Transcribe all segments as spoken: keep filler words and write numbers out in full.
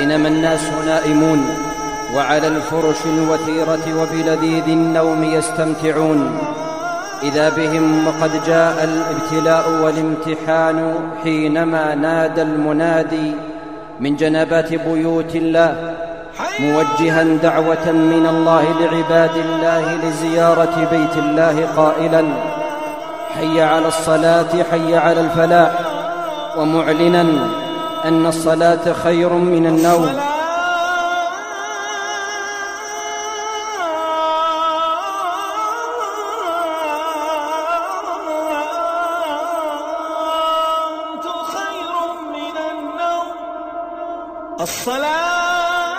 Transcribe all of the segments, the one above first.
بينما الناس نائمون وعلى الفرش الوثيرة وبلذيذ النوم يستمتعون، إذا بهم وقد جاء الابتلاء والامتحان حينما نادى المنادي من جنبات بيوت الله موجها دعوة من الله لعباد الله لزيارة بيت الله قائلا: حي على الصلاة حي على الفلاح، ومعلنا أن الصلاة خير من النوم. الصلاة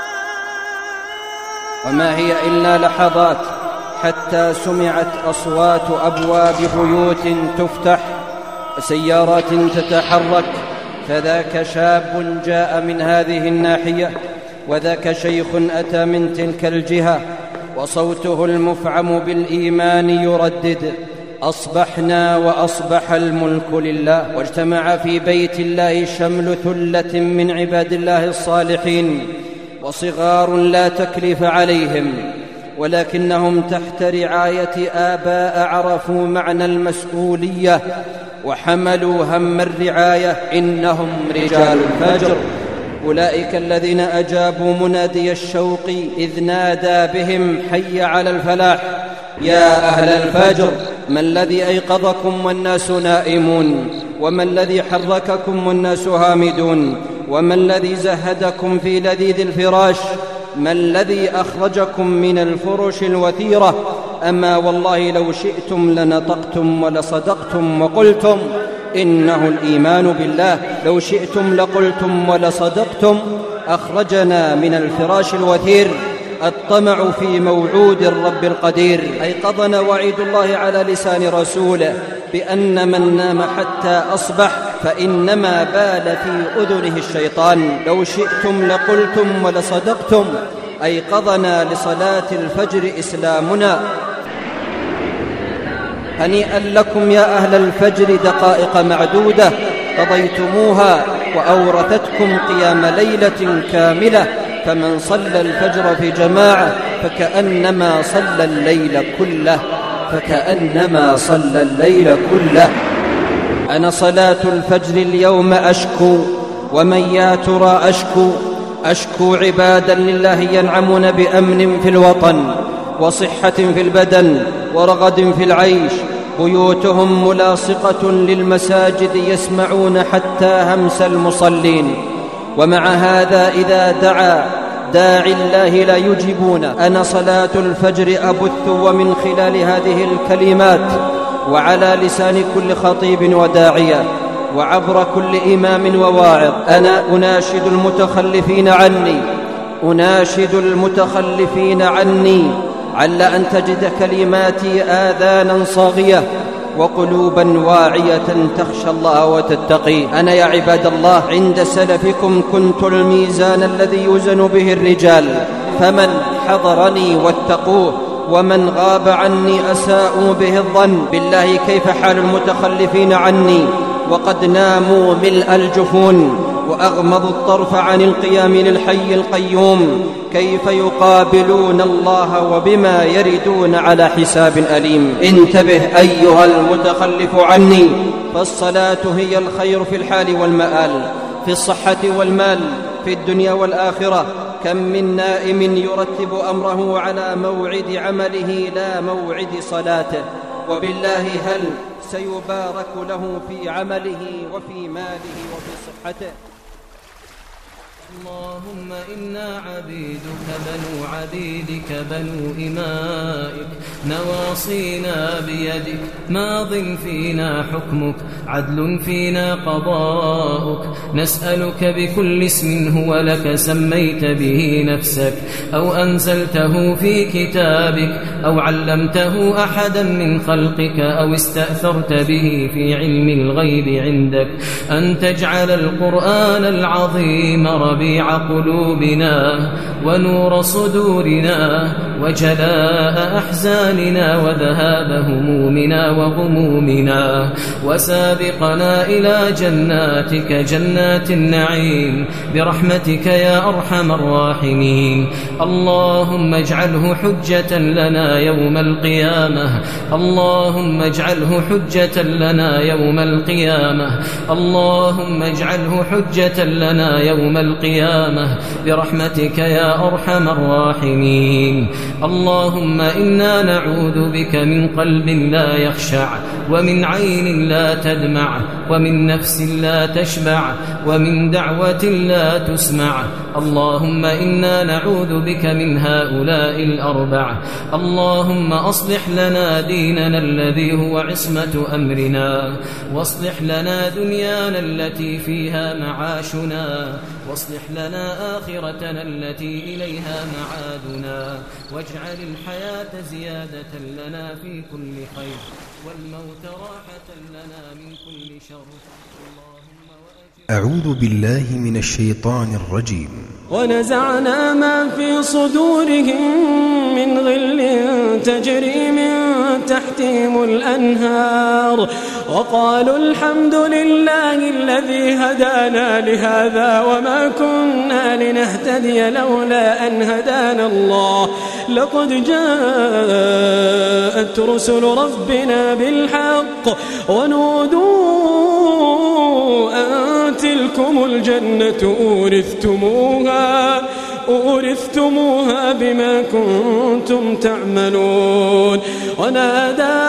وما هي إلا لحظات حتى سمعت أصوات أبواب بيوت تفتح وسيارات تتحرك، فذاك شاب جاء من هذه الناحية وذاك شيخ أتى من تلك الجهة، وصوته المفعم بالإيمان يردد: أصبحنا وأصبح الملك لله. واجتمع في بيت الله شمل ثلة من عباد الله الصالحين وصغار لا تكليف عليهم، ولكنهم تحت رعاية آباء عرفوا معنى المسؤولية وحملوا هم الرعاية. إنهم رجال الفجر، أولئك الذين أجابوا منادي الشوق إذ نادى بهم: حي على الفلاح. يا أهل الفجر، ما الذي أيقظكم والناس نائمون؟ وما الذي حرككم والناس هامدون؟ وما الذي زهدكم في لذيذ الفراش؟ ما الذي أخرجكم من الفرش الوثيرة؟ أما والله لو شئتم لنطقتم ولصدقتم وقلتم إنه الإيمان بالله. لو شئتم لقلتم ولصدقتم. أخرجنا من الفراش الوثير الطمع في موعود الرب القدير. أيقظنا وعيد الله على لسان رسوله بأن من نام حتى أصبح فإنما بال في أذنه الشيطان. لو شئتم لقلتم ولصدقتم. أيقظنا لصلاة الفجر إسلامنا. هنيئا لكم يا أهل الفجر، دقائق معدودة قضيتموها وأورثتكم قيام ليلة كاملة، فمن صلى الفجر في جماعة فكأنما صلى الليل كله، فكأنما صلى الليل كله. أنا صلاة الفجر اليوم أشكو، ومن يا ترى أشكو؟ أشكو عبادا لله ينعمون بأمن في الوطن وصحة في البدن ورغد في العيش، بيوتهم ملاصقة للمساجد يسمعون حتى همس المصلين، ومع هذا إذا دعا داعي الله لا يجيبون. أنا صلاة الفجر أبث، ومن خلال هذه الكلمات وعلى لسان كل خطيب وداعية وعبر كل إمام وواعظ أنا أناشد المتخلفين عني أناشد المتخلفين عني عل أن تجد كلماتي آذانا صاغية وقلوبا واعية تخشى الله وتتقي. أنا يا عباد الله عند سلفكم كنت الميزان الذي يوزن به الرجال، فمن حضرني واتقوه ومن غاب عني أساءوا به الظن. بالله كيف حال المتخلفين عني وقد ناموا ملء الجفون وأغمضوا الطرف عن القيام للحي القيوم؟ كيف يقابلون الله وبما يردون على حساب أليم؟ انتبه أيها المتخلف عني، فالصلاة هي الخير في الحال والمآل، في الصحة والمال، في الدنيا والآخرة. كم من نائم يرتب أمره على موعد عمله لا موعد صلاته، وبالله هل سيبارك له في عمله وفي ماله وفي صحته؟ اللهم إنا عبيدك بنو عبيدك بنو إمائك، نواصينا بيدك، ماض فينا حكمك، عدل فينا قضاؤك. نسألك بكل اسم هو لك سميت به نفسك أو أنزلته في كتابك أو علمته أحدا من خلقك أو استأثرت به في علم الغيب عندك، أن تجعل القرآن العظيم ربيع وربيع قلوبنا ونور صدورنا وجلاء أحزاننا وذهاب همومنا وغمومنا، وسابقنا إلى جناتك جنات النعيم برحمتك يا أرحم الراحمين. اللهم اجعله حجة لنا يوم القيامة، اللهم اجعله حجة لنا يوم القيامة، اللهم اجعله حجة لنا يوم القيامة برحمتك يا أرحم الراحمين. اللهم إنا نعوذ بك من قلب لا يخشع، ومن عين لا تدمع، ومن نفس لا تشبع، ومن دعوة لا تسمع. اللهم إنا نعوذ بك من هؤلاء الأربع. اللهم أصلح لنا ديننا الذي هو عصمة أمرنا، واصلح لنا دنيانا التي فيها معاشنا، واصلح لنا آخرتنا التي إليها معادنا، واجعل الحياة زيادة لنا في كل خير، والموت راحة لنا من كل شر. أعوذ بالله من الشيطان الرجيم. ونزعنا ما في صدورهم من غل تجري من تحتهم الأنهار، وقالوا الحمد لله الذي هدانا لهذا وما كنا لنهتدي لولا أن هدانا الله، لقد جاءت رسل ربنا بالحق ونودوا أن تلكم الجنة أورثتموها أورثتموها بما كنتم تعملون. ونادى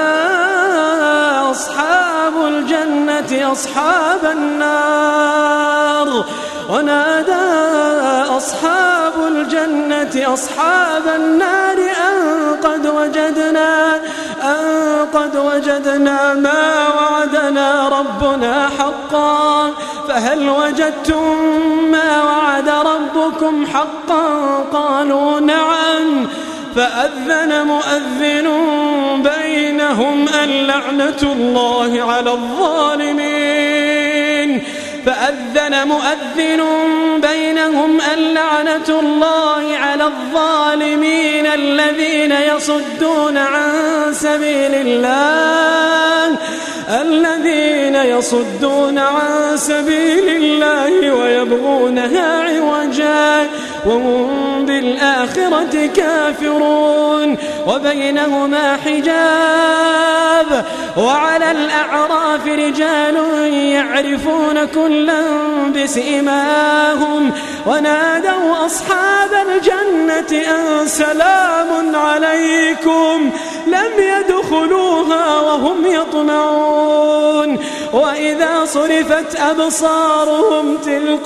أصحاب الجنة أصحاب النار ونادى أصحاب الجنة أصحاب النار أن قد وجدنا أن قد وجدنا ما وعدنا ربنا حقا، فهل وجدتم ما وعد ربكم حقا؟ قالوا نعم. فأذن مؤذن بينهم اللعنة الله على الظالمين فأذن مؤذن بينهم اللعنة الله على الظالمين الذين يصدون عن سبيل الله الذين يصدون عن سبيل الله ويبغونها عوجا وهم بالآخرة كافرون. وبينهما حجاب، وعلى الأعراف رجال يعرفون كلا بسيماهم ونادوا أصحاب الجنة أن سلام عليكم لم يدخلوها وهم يطمعون. وإذا صرفت أبصارهم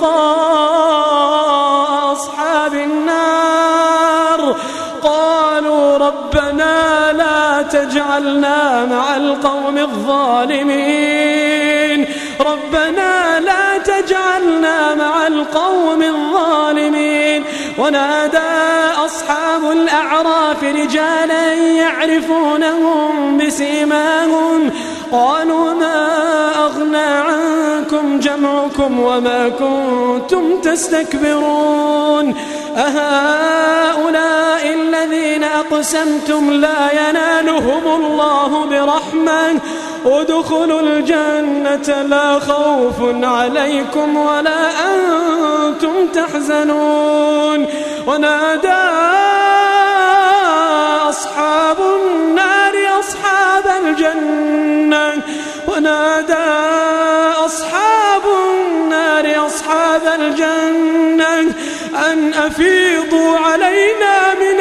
تلقاء أصحاب النار قالوا ربنا لا تجعلنا مع القوم الظالمين ربنا لا تجعلنا مع القوم الظالمين. ونادى أصحاب الأعراف رجالا يعرفونهم بسيماهم قالوا ما أغنى عنكم جمعكم وما كنتم تستكبرون أهؤلاء الذين أقسمتم لا ينالهم الله برحمة ادخلوا الجنة لا خوف عليكم ولا أنتم تحزنون. ونادى أصحاب النار أصحاب الجنة ونادى أصحاب النار أصحاب الجنة أن أفيضوا علينا من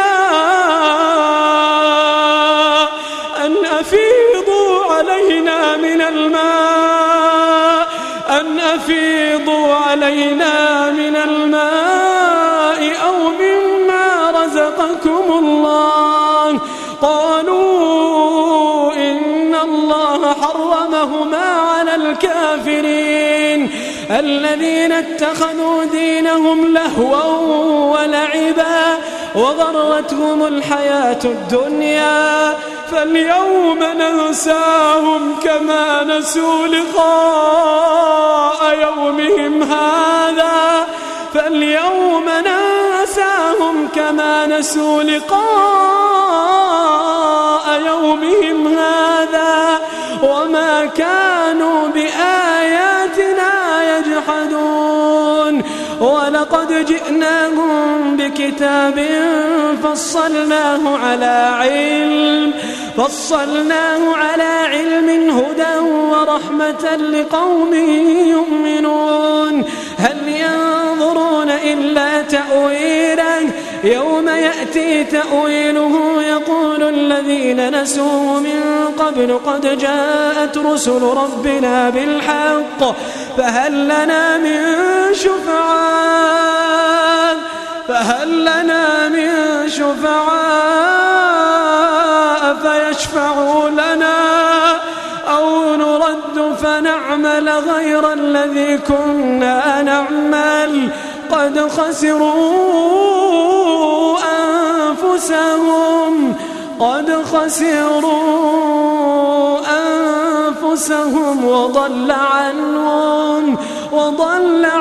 الماء أن أفيضوا علينا من الماء أن أفيضوا علينا من الماء أو مما رزقكم الله. قالوا إن الله حرمهما على الكافرين الذين اتخذوا دينهم لهوا ولعبا وغرتهم الحياة الدنيا فاليوم ننساهم كما نسوا لقاء يومهم هذا فاليوم ننساهم كما نسوا لقاء يومهم هذا وما كانوا بآياتنا يجحدون ولقد جئناهم بكتاب فصلناه على علم فصلناه على علم هدى ورحمة لقوم يؤمنون هل ينظرون إلا تأويله يوم يأتي تأويله يقول الذين نسوه من قبل قد جاءت رسل ربنا بالحق فهل لنا من شفعاء فهل لنا من شفعاء فيشفعوا لنا أو نرد فنعمل غير الذي كنا نعمل قد خسروا أنفسهم قد خسروا أنفسهم وضل عنهم وضل